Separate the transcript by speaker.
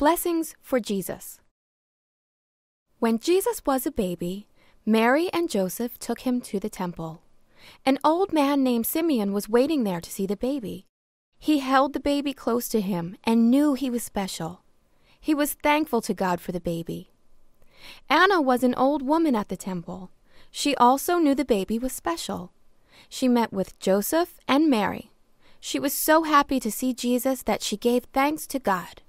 Speaker 1: Blessings for Jesus. When Jesus was a baby, Mary and Joseph took him to the temple. An old man named Simeon was waiting there to see the baby. He held the baby close to him and knew he was special. He was thankful to God for the baby. Anna was an old woman at the temple. She also knew the baby was special. She met with Joseph and Mary. She was so happy to see Jesus that she gave thanks to God.